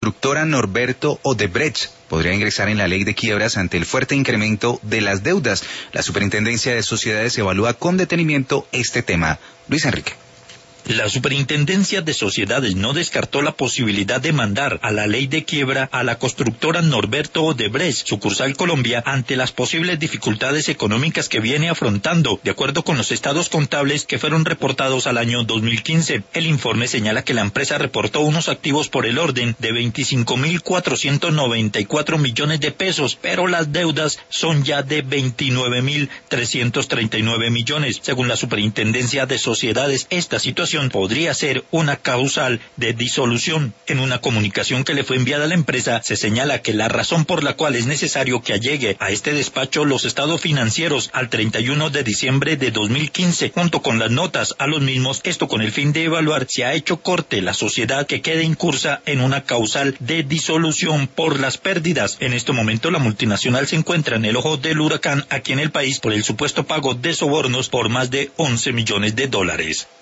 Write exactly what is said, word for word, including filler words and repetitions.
constructora Norberto Odebrecht podría ingresar en la ley de quiebras ante el fuerte incremento de las deudas. La Superintendencia de Sociedades evalúa con detenimiento este tema. Luis Enrique. La Superintendencia de Sociedades no descartó la posibilidad de mandar a la ley de quiebra a la constructora Norberto Odebrecht, sucursal Colombia, ante las posibles dificultades económicas que viene afrontando, de acuerdo con los estados contables que fueron reportados al año dos mil quince. El informe señala que la empresa reportó unos activos por el orden de veinticinco mil cuatrocientos noventa y cuatro millones de pesos, pero las deudas son ya de veintinueve mil trescientos treinta y nueve millones. Según la Superintendencia de Sociedades, esta situación podría ser una causal de disolución. En una comunicación que le fue enviada a la empresa, se señala que la razón por la cual es necesario que allegue a este despacho los estados financieros al treinta y uno de diciembre de dos mil quince, junto con las notas a los mismos, esto con el fin de evaluar si ha hecho corte la sociedad que quede incursa en una causal de disolución por las pérdidas. En este momento la multinacional se encuentra en el ojo del huracán aquí en el país por el supuesto pago de sobornos por más de once millones de dólares.